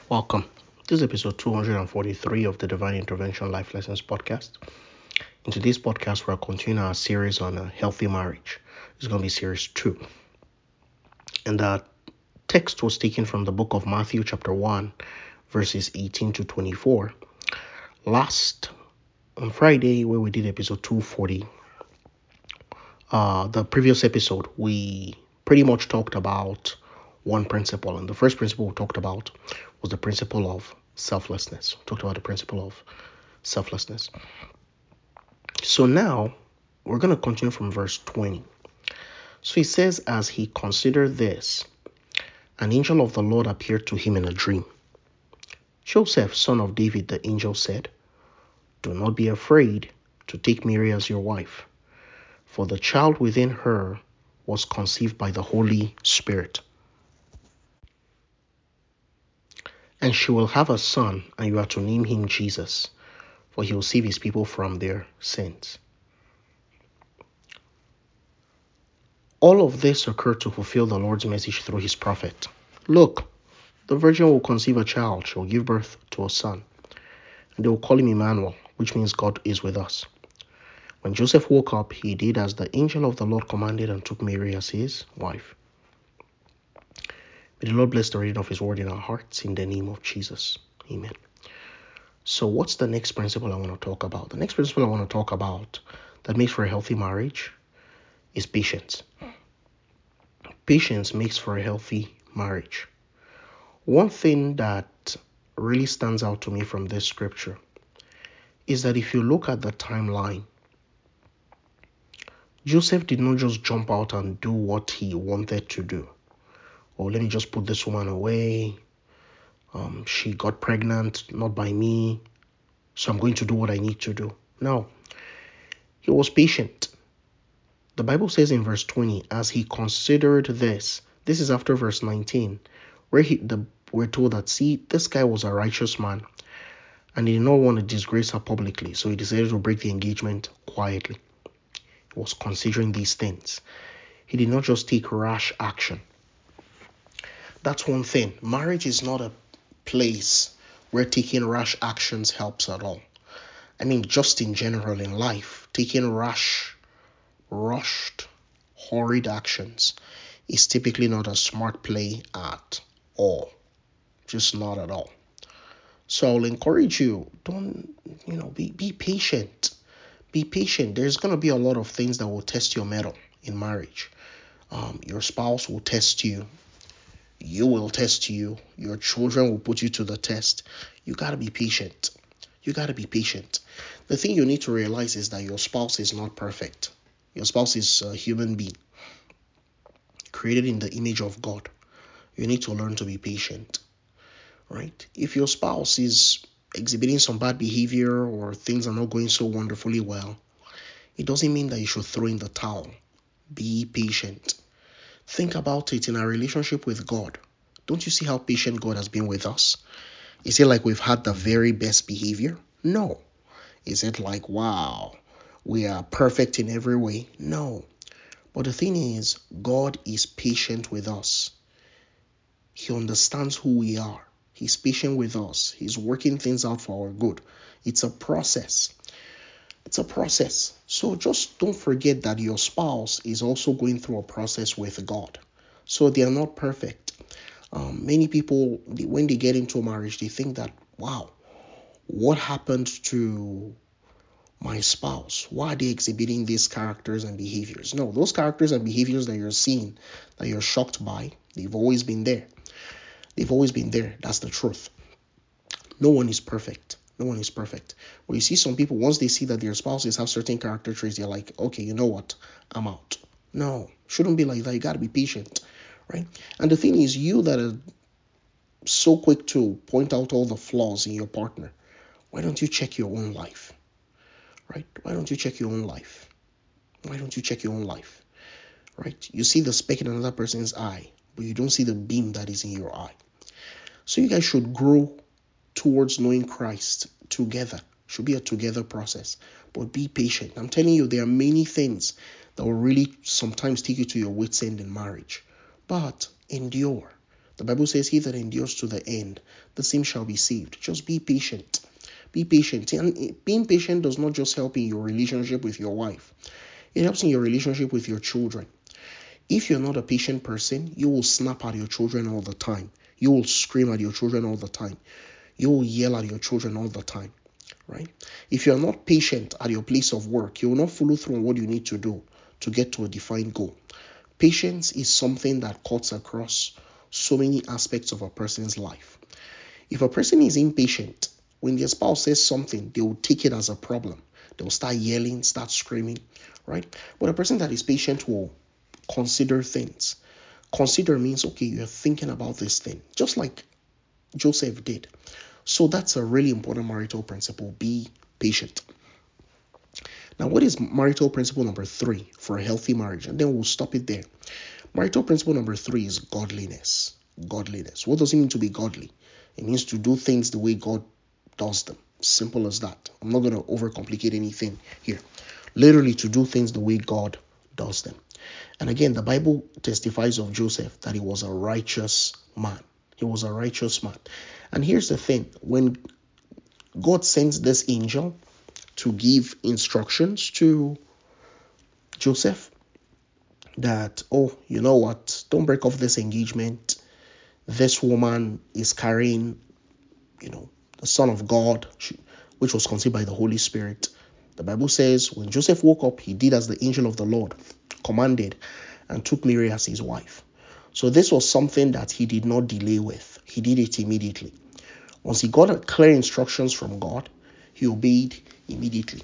Welcome. This is episode 243 of the Divine Intervention Life Lessons podcast. In today's podcast, we're continuing our series on a healthy marriage. This is going to be series 2. And the text was taken from the book of Matthew chapter 1, verses 18 to 24. On Friday, where we did episode 240, the previous episode, we pretty much talked about one principle. And the first principle we talked about was the principle of selflessness. We talked about the principle of selflessness. So now we're going to continue from verse 20. So he says, as he considered this, an angel of the Lord appeared to him in a dream. Joseph, son of David, the angel said, do not be afraid to take Mary as your wife, for the child within her was conceived by the Holy Spirit. And she will have a son, and you are to name him Jesus, for he will save his people from their sins. All of this occurred to fulfill the Lord's message through his prophet. Look, the virgin will conceive a child, she will give birth to a son, and they will call him Emmanuel, which means God is with us. When Joseph woke up, he did as the angel of the Lord commanded and took Mary as his wife. May the Lord bless the reading of his word in our hearts in the name of Jesus. Amen. So what's the next principle I want to talk about? The next principle I want to talk about that makes for a healthy marriage is patience. Patience makes for a healthy marriage. One thing that really stands out to me from this scripture is that if you look at the timeline, Joseph did not just jump out and do what he wanted to do. Oh, let me just put this woman away. She got pregnant, not by me, so I'm going to do what I need to do. No, he was patient. The Bible says in verse 20, as he considered this is after verse 19, where we're told that, see, this guy was a righteous man, and he did not want to disgrace her publicly, so he decided to break the engagement quietly. He was considering these things. He did not just take rash action. That's one thing. Marriage is not a place where taking rash actions helps at all. I mean, just in general in life, taking rushed, horrid actions is typically not a smart play at all. Just not at all. So I'll encourage you, be patient. Be patient. There's going to be a lot of things that will test your mettle in marriage. Your spouse will test you. You will test you. Your children will put you to the test. You got to be patient. The thing you need to realize is that your spouse is not perfect. Your spouse is a human being created in the image of God. You need to learn to be patient, right? If your spouse is exhibiting some bad behavior or things are not going so wonderfully well, it doesn't mean that you should throw in the towel. Be patient. Think about it in our relationship with God. Don't you see how patient God has been with us? Is it like we've had the very best behavior? No. Is it like, wow, we are perfect in every way? No. But the thing is, God is patient with us. He understands who we are. He's patient with us. He's working things out for our good. It's a process. So just don't forget that your spouse is also going through a process with God. So they are not perfect. Many people, when they get into marriage, they think that, wow, what happened to my spouse? Why are they exhibiting these characters and behaviors? No, those characters and behaviors that you're seeing, that you're shocked by, they've always been there. That's the truth. No one is perfect. When you see some people, once they see that their spouses have certain character traits, they're like, okay, you know what? I'm out. No, shouldn't be like that. You got to be patient, right? And the thing is, you that are so quick to point out all the flaws in your partner, why don't you check your own life, right? Why don't you check your own life, right? You see the speck in another person's eye, but you don't see the beam that is in your eye. So you guys should grow towards knowing Christ together. Should be a together process, but be patient. I'm telling you, there are many things that will really sometimes take you to your wit's end in marriage, but endure. The Bible says, he that endures to the end, the same shall be saved. Just be patient. Be patient. And being patient does not just help in your relationship with your wife. It helps in your relationship with your children. If you're not a patient person, you will snap at your children all the time. You will scream at your children all the time. You will yell at your children all the time, right? If you're not patient at your place of work, you will not follow through on what you need to do to get to a defined goal. Patience is something that cuts across so many aspects of a person's life. If a person is impatient, when their spouse says something, they will take it as a problem. They will start yelling, start screaming, right? But a person that is patient will consider things. Consider means, okay, you're thinking about this thing, just like Joseph did. So that's a really important marital principle. Be patient. Now, what is marital principle number 3 for a healthy marriage? And then we'll stop it there. Marital principle number 3 is godliness. Godliness. What does it mean to be godly? It means to do things the way God does them. Simple as that. I'm not going to overcomplicate anything here. Literally to do things the way God does them. And again, the Bible testifies of Joseph that he was a righteous man. He was a righteous man. And here's the thing. When God sends this angel to give instructions to Joseph that, oh, you know what? Don't break off this engagement. This woman is carrying, the Son of God, which was conceived by the Holy Spirit. The Bible says when Joseph woke up, he did as the angel of the Lord commanded and took Mary as his wife. So this was something that he did not delay with. He did it immediately. Once he got clear instructions from God, he obeyed immediately.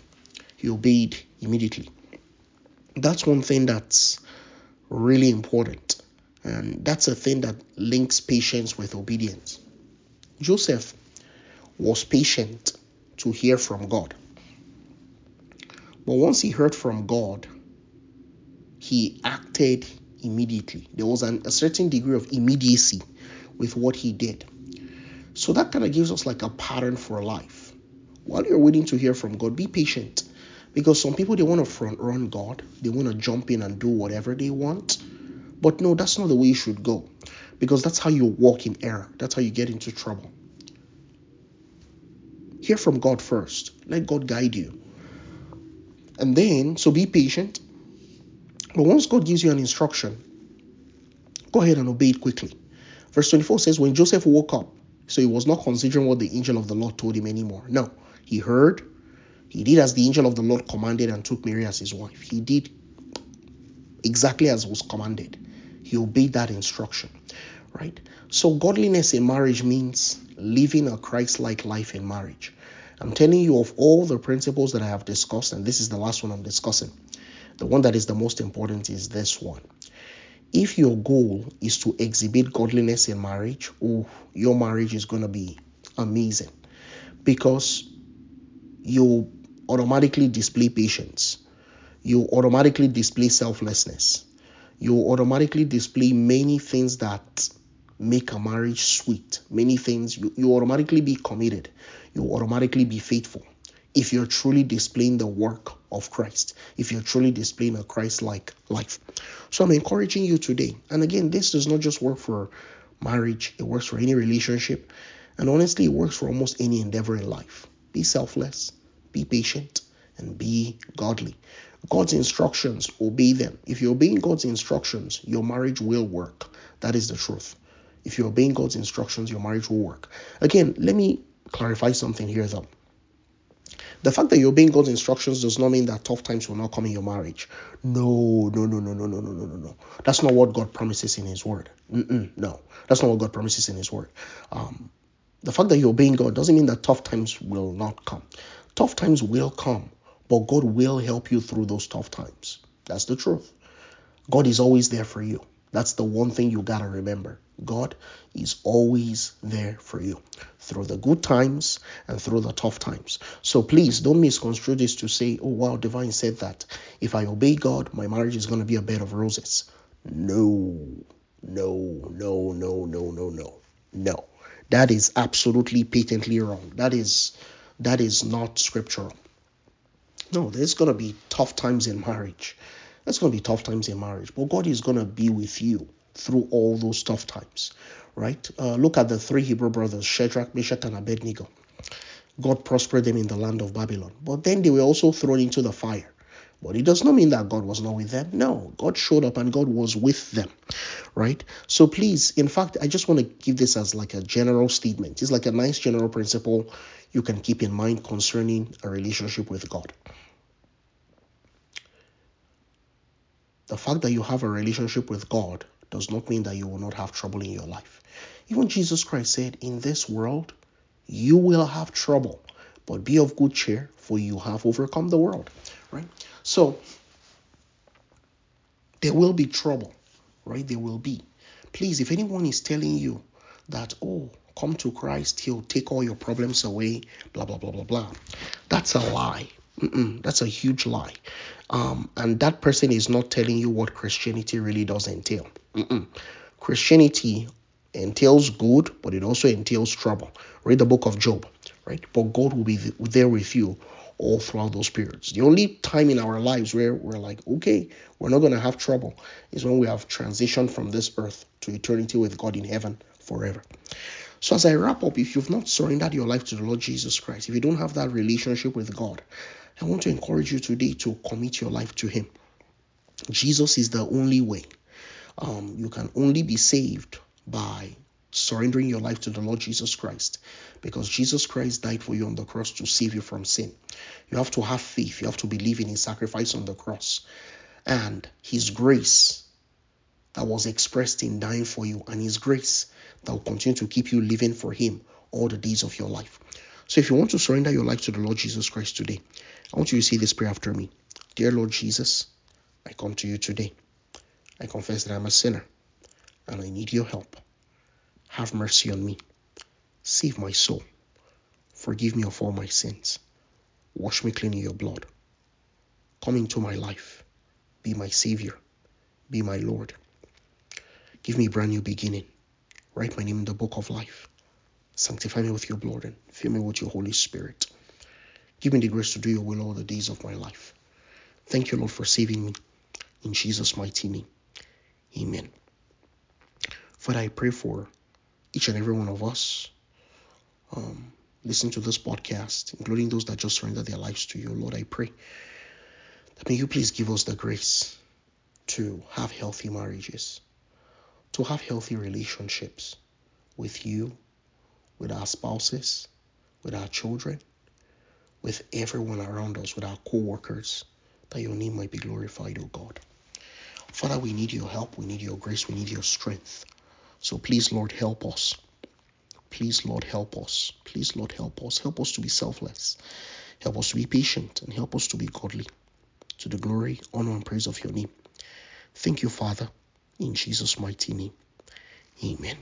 That's one thing that's really important. And that's a thing that links patience with obedience. Joseph was patient to hear from God. But once he heard from God, he acted immediately. There was a certain degree of immediacy with what he did. So that kind of gives us like a pattern for life. While you're waiting to hear from God, be patient. Because some people, they want to front run God. They want to jump in and do whatever they want. But no, that's not the way you should go. Because that's how you walk in error. That's how you get into trouble. Hear from God first. Let God guide you. And then, so be patient. But once God gives you an instruction, go ahead and obey it quickly. Verse 24 says, when Joseph woke up, so he was not considering what the angel of the Lord told him anymore. No, he heard. He did as the angel of the Lord commanded and took Mary as his wife. He did exactly as was commanded. He obeyed that instruction, right? So godliness in marriage means living a Christ-like life in marriage. I'm telling you of all the principles that I have discussed, and this is the last one I'm discussing. The one that is the most important is this one. If your goal is to exhibit godliness in marriage, your marriage is going to be amazing because you automatically display patience. You automatically display selflessness. You automatically display many things that make a marriage sweet. Many things. You automatically be committed. You automatically be faithful. If you're truly displaying the work of Christ, if you're truly displaying a Christ-like life. So I'm encouraging you today. And again, this does not just work for marriage. It works for any relationship. And honestly, it works for almost any endeavor in life. Be selfless, be patient, and be godly. God's instructions, obey them. If you're obeying God's instructions, your marriage will work. That is the truth. If you're obeying God's instructions, your marriage will work. Again, let me clarify something here though. The fact that you're obeying God's instructions does not mean that tough times will not come in your marriage. No. That's not what God promises in his word. No, that's not what God promises in his word. The fact that you're obeying God doesn't mean that tough times will not come. Tough times will come, but God will help you through those tough times. That's the truth. God is always there for you. That's the one thing you gotta remember. God is always there for you through the good times and through the tough times. So please don't misconstrue this to say, oh wow, Divine said that if I obey God, my marriage is going to be a bed of roses. No. That is absolutely patently wrong. That is not scriptural. No, there's going to be tough times in marriage. There's going to be tough times in marriage, but God is going to be with you through all those tough times, right? Look at the three Hebrew brothers, Shadrach, Meshach, and Abednego. God prospered them in the land of Babylon. But then they were also thrown into the fire. But it does not mean that God was not with them. No, God showed up and God was with them, right? So please, in fact, I just want to give this as like a general statement. It's like a nice general principle you can keep in mind concerning a relationship with God. The fact that you have a relationship with God does not mean that you will not have trouble in your life. Even Jesus Christ said, in this world, you will have trouble, but be of good cheer, for you have overcome the world, right? So there will be trouble, right? There will be. Please, if anyone is telling you that, oh, come to Christ, he'll take all your problems away, blah, blah, blah, blah, blah, that's a lie. That's a huge lie. And that person is not telling you what Christianity really does entail. Christianity entails good, but it also entails trouble. Read the book of Job, right? But God will be there with you all throughout those periods. The only time in our lives where we're like, okay, we're not going to have trouble is when we have transitioned from this earth to eternity with God in heaven forever. So as I wrap up, if you've not surrendered your life to the Lord Jesus Christ, if you don't have that relationship with God, I want to encourage you today to commit your life to Him. Jesus is the only way. You can only be saved by surrendering your life to the Lord Jesus Christ, because Jesus Christ died for you on the cross to save you from sin. You have to have faith. You have to believe in His sacrifice on the cross and His grace that was expressed in dying for you, and His grace that will continue to keep you living for Him all the days of your life. So if you want to surrender your life to the Lord Jesus Christ today, I want you to say this prayer after me. Dear Lord Jesus, I come to you today. I confess that I'm a sinner and I need your help. Have mercy on me. Save my soul. Forgive me of all my sins. Wash me clean in your blood. Come into my life. Be my Savior. Be my Lord. Give me a brand new beginning. Write my name in the book of life. Sanctify me with your blood and fill me with your Holy Spirit. Give me the grace to do your will all the days of my life. Thank you, Lord, for saving me. In Jesus' mighty name. Amen. Father, I pray for each and every one of us listening to this podcast, including those that just surrendered their lives to you. Lord, I pray that may you please give us the grace to have healthy marriages, to have healthy relationships with you, with our spouses, with our children, with everyone around us, with our co-workers, that your name might be glorified, O God. Father, we need your help, we need your grace, we need your strength. So please, Lord, help us. Please, Lord, help us. Please, Lord, help us. Help us to be selfless. Help us to be patient, and help us to be godly, to the glory, honor, and praise of your name. Thank you, Father, in Jesus' mighty name. Amen.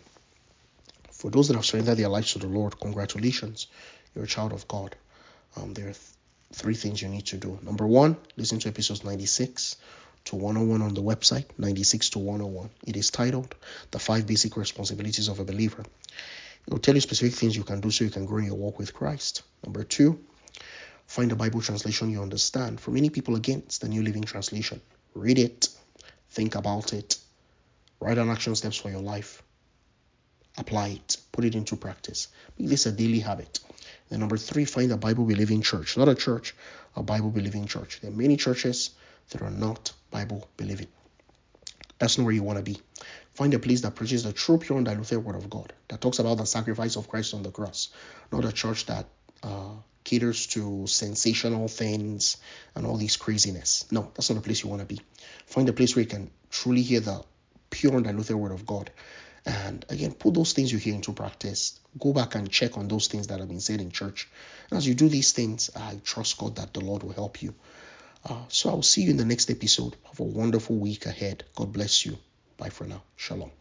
For those that have surrendered their lives to the Lord, congratulations. You're a child of God. There are three things you need to do. Number one, listen to episodes 96 to 101 on the website, 96 to 101. It is titled The 5 Basic Responsibilities of a Believer. It will tell you specific things you can do so you can grow in your walk with Christ. Number two, find a Bible translation you understand. For many people, again, it's the New Living Translation. Read it, think about it, write down action steps for your life, apply it, put it into practice. Make this a daily habit. And number three, find a Bible-believing church. Not a church, a Bible-believing church. There are many churches that are not Bible-believing. That's not where you want to be. Find a place that preaches the true, pure, and diluted Word of God, that talks about the sacrifice of Christ on the cross. Not a church that caters to sensational things and all these craziness. No, that's not a place you want to be. Find a place where you can truly hear the pure and diluted Word of God. And again, put those things you hear into practice. Go back and check on those things that have been said in church. And as you do these things, I trust God that the Lord will help you. So I'll see you in the next episode. Have a wonderful week ahead. God bless you. Bye for now. Shalom.